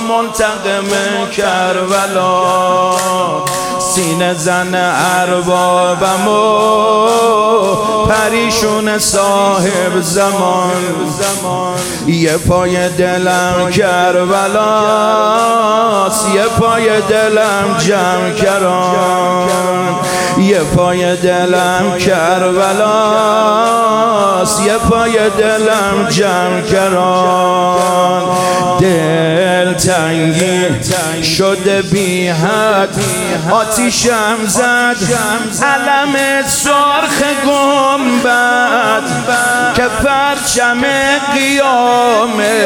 منتقم کربلا، سینه زن اربابم و پریشون صاحب زمان. یه پای دلم کربلاست، یه پای دلم جمع کران، یه پای دلم کربلاست، یه پای دلم جمع کران. دل تنگی شده بی حد، آتیشم زد علم سرخ گنبد که پرچم قیامه،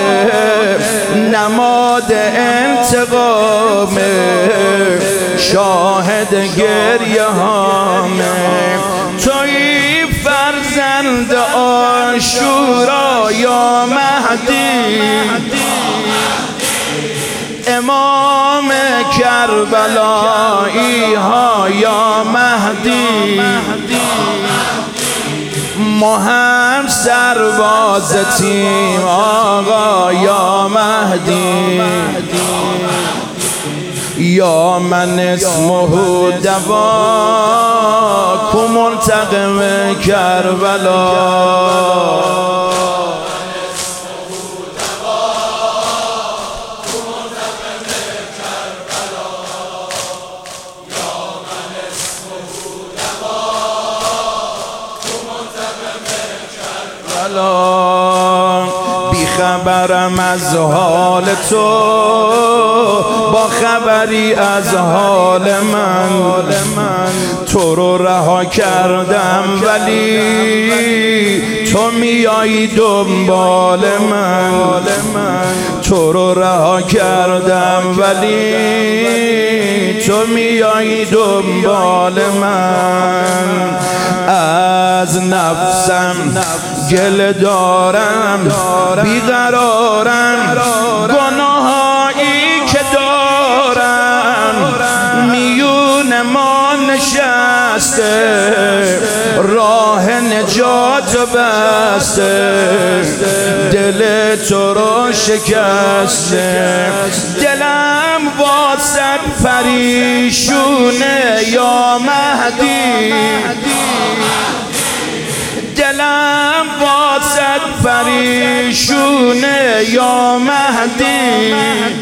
نماد انتقامه، شاهد گریه هامه. توی فرزند عاشورا یا مهدی، امام کربلایی ها یا مهدی. ما هم سرباز تیم آقا یا مهدی. یا من اسمه دوا کو منتقم کربلا. بی خبرم از حال تو، با خبری از حال من. تو رو رها کردم ولی تو میایی دنبال من. تو رو رها کردم ولی تو میایی دنبال من. از نفسم گله دارم، بیقرارم، گناهایی که دارم میون ما نشسته، راه نجات بسته، دل تو رو شکسته. دلم واسه پریشونه یا مهدی، دلم واسه پریشونه یا مهدی.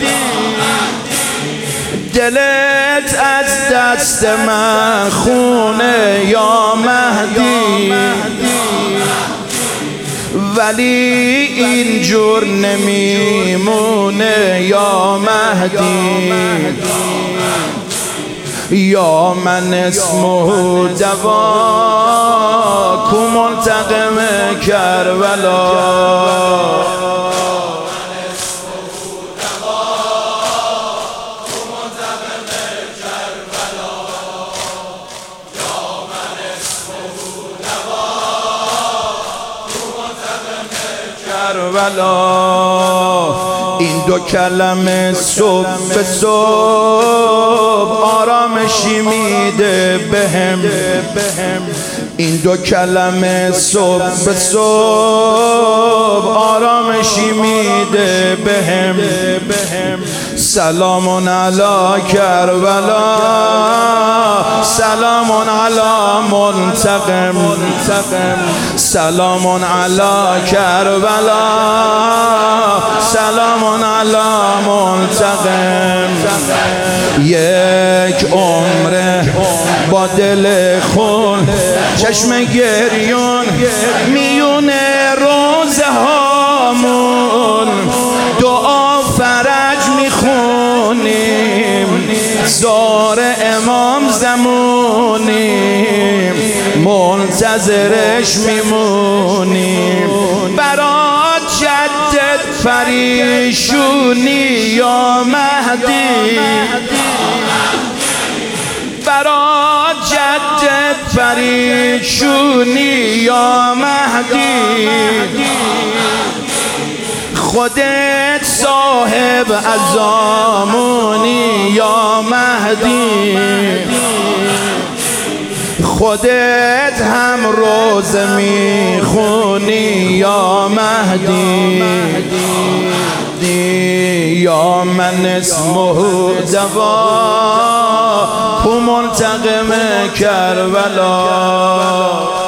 دلت از دست من خونه یا مهدی، ولی اینجور نمیمونه یا مهدی. یا من اسمه دوا کو منتقم کربلا. این دو کلمه صبح به صبح آرامشی میده بهم. این دو کلمه صبح به صبح آرامشی میده بهم. سلام علی کربلا، سلام علی منتقم، سلام علی کربلا، سلام علی منتقم. یک عمره با دل خون، چشم گریون میون روزه هامون، دعا فرج میخونیم، زار امام زمونیم، منتظرش میمونیم. برات جدد پریشونی یا مهدی، برات جدد پریشونی یا مهدی. خودت صاحب ازامونی یا مهدی، خودت هم روز میخونی یا مهدی. مهدی یا من اسمه دوا کو منتقم کربلا.